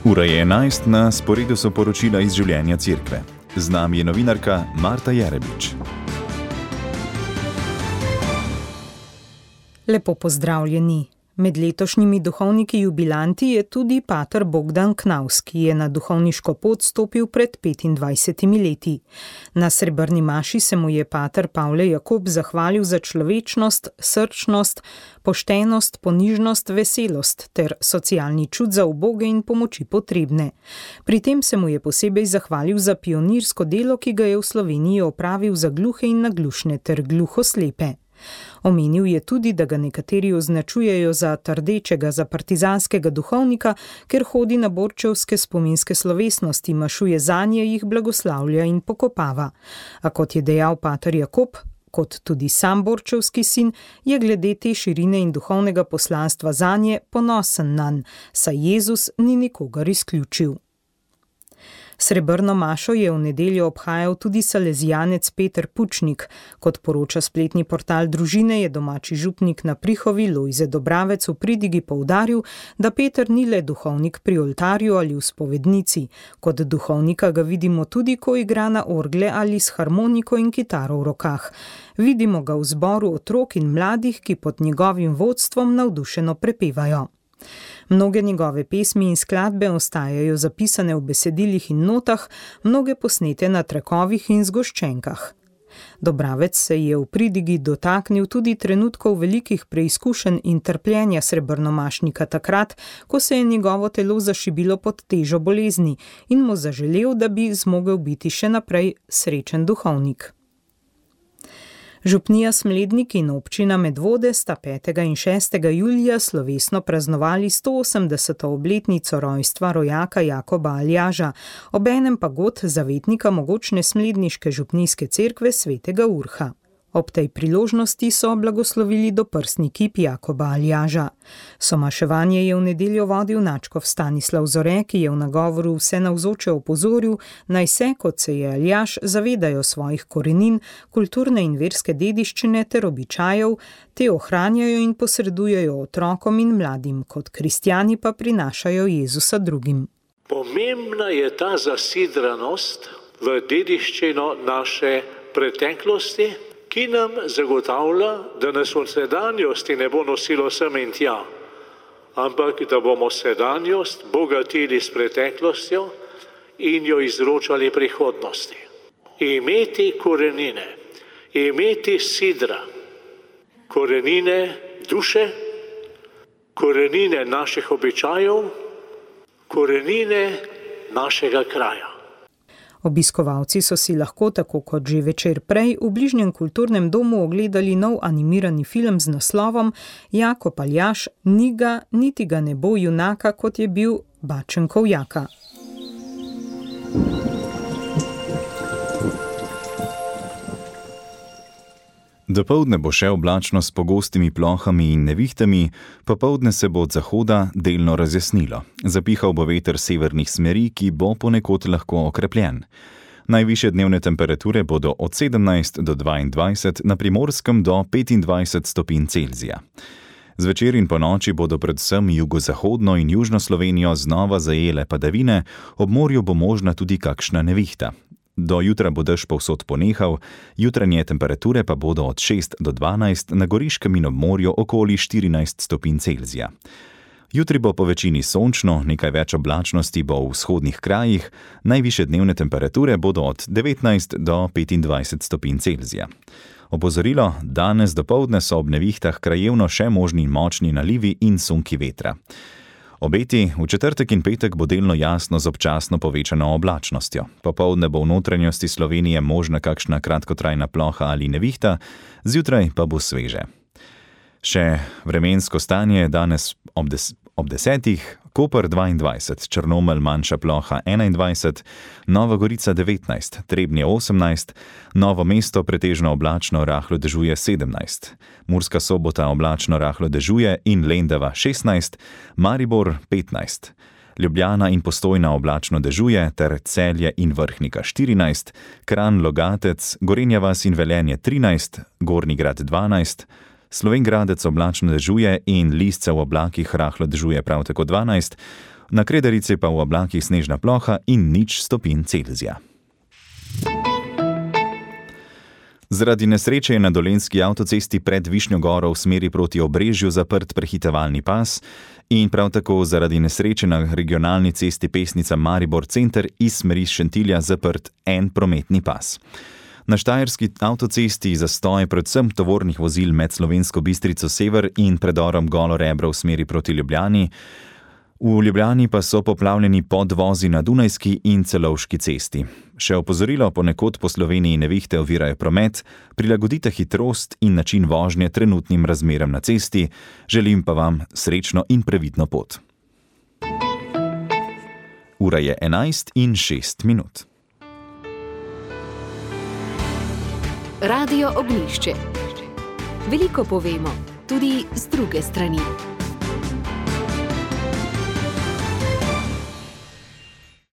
Ura je 11, na sporedu so poročila iz življenja cerkve. Z nami je novinarka Marta Jerebič. Lepo pozdravljeni. Med letošnjimi duhovniki jubilanti je tudi pater Bogdan Knavs, ki je na duhovniško pot stopil pred 25 leti. Na srebrni maši se mu je pater Pavle Jakob zahvalil za človečnost, srčnost, poštenost, ponižnost, veselost ter socialni čut za uboge in pomoči potrebne. Pri tem se mu je posebej zahvalil za pionirsko delo, ki ga je v Sloveniji opravil za gluhe in naglušne ter gluhoslepe. Omenil je tudi, da ga nekateri označujejo za trdečega, za partizanskega duhovnika, ker hodi na borčevske spominske slovesnosti, mašuje zanje, jih blagoslavlja in pokopava. A kot je dejal pater Jakob, kot tudi sam borčevski sin, je glede te širine in duhovnega poslanstva zanje ponosen nanj, saj Jezus ni nikogar izključil. Srebrno mašo je v nedeljo obhajal tudi salezijanec Peter Pučnik. Kot poroča spletni portal Družine, je domači župnik na Prihovi Lojze Dobravec v pridigi poudaril, da Peter ni le duhovnik pri oltarju ali v spovednici. Kot duhovnika ga vidimo tudi, ko igra na orgle ali s harmoniko in kitaro v rokah. Vidimo ga v zboru otrok in mladih, ki pod njegovim vodstvom navdušeno prepevajo. Mnoge njegove pesmi in skladbe ostajajo zapisane v besedilih in notah, mnoge posnete na trakovih in zgoščenkah. Dobravec se je v pridigi dotaknil tudi trenutkov velikih preizkušenj in trpljenja srebrnomašnika takrat, ko se je njegovo telo zašibilo pod težo bolezni in mu zaželel, da bi zmogel biti še naprej srečen duhovnik. Župnija Smlednik in občina Medvode sta 5. in 6. julija slovesno praznovali 180. obletnico rojstva rojaka Jakoba Aljaža, obenem pa god zavetnika mogočne smledniške župnijske cerkve svetega Urha. Ob tej priložnosti so blagoslovili doprsni kip Jakoba Aljaža. Somaševanje je v nedeljo vodil nadškof Stanislav Zore, ki je v nagovoru vse navzoče opozoril, naj se, kot se je Aljaž, zavedajo svojih korenin, kulturne in verske dediščine ter običajev, te ohranjajo in posredujejo otrokom in mladim, kot kristjani pa prinašajo Jezusa drugim. Pomembna je ta zasidranost v dediščino naše preteklosti, ki nam zagotavlja, da nas v sedanjosti ne bo nosilo sem in tja, ampak da bomo sedanjost bogatili s preteklostjo in jo izročali prihodnosti. Imeti korenine, imeti sidra, korenine duše, korenine naših običajev, korenine našega kraja. Obiskovalci so si lahko, tako kot že večer prej, v bližnjem kulturnem domu ogledali nov animirani film z naslovom Jakob Aljaž, ni ga, niti ga ne bo junaka, kot je bil Bačenkov Jaka. Dopoldne bo še oblačno s pogostimi plohami in nevihtami, popoldne se bo od zahoda delno razjasnilo. Zapihal bo veter severnih smeri, ki bo ponekod lahko okrepljen. Najvišje dnevne temperature bodo od 17 do 22, na Primorskem do 25 stopinj Celzija. Zvečer in ponoči bodo predvsem jugozahodno in južno Slovenijo znova zajele padavine, ob morju bo možna tudi kakšna nevihta. Do jutra bo dež povsod ponehal, jutranje temperature pa bodo od 6 do 12, na Goriškem in ob morju okoli 14 stopinj Celzija. Jutri bo po večini sončno, nekaj več oblačnosti bo v vzhodnih krajih, najvišje dnevne temperature bodo od 19 do 25 stopinj Celzija. Opozorilo, danes dopoldne so ob nevihtah krajevno še možni močni nalivi in sunki vetra. Obeti, v četrtek in petek bo delno jasno z občasno povečano oblačnostjo. Popoldne bo v notranjosti Slovenije možna kakšna kratkotrajna ploha ali nevihta, zjutraj pa bo sveže. Še vremensko stanje danes ob 10. Koper 22, Črnomelj manjša ploha 21, Nova Gorica 19, Trebnje 18, Novo mesto pretežno oblačno rahlo dežuje 17, Murska Sobota oblačno rahlo dežuje in Lendava 16, Maribor 15, Ljubljana in Postojna oblačno dežuje ter Celje in Vrhnika 14, Kranj, Logatec, Gorenja vas in Velenje 13, Gornji Grad 12, Slovenj Gradec oblačno dežuje in Lisce v oblakih rahlo dežuje prav tako 12, Na Kredarici pa v oblakih snežna ploha in 0 stopinj Celzija. Zaradi nesreče je na dolenjski avtocesti pred Višnjo Goro v smeri proti Obrežju zaprt prehitevalni pas in prav tako zaradi nesreče na regionalni cesti Pesnica Maribor center iz smeri Šentilja zaprt en prometni pas. Na štajerski avtocesti zastoj predvsem tovornih vozil med Slovensko Bistrico sever in predorom Golo Rebro v smeri proti Ljubljani. V Ljubljani pa so poplavljeni podvozi na Dunajski in Celovški cesti. Še opozorilo, ponekod po Sloveniji nevihte ovirajo promet, prilagodite hitrost in način vožnje trenutnim razmeram na cesti, želim pa vam srečno in previdno pot. Ura je 11:06. Radio Ognjišče. Veliko povemo, tudi z druge strani.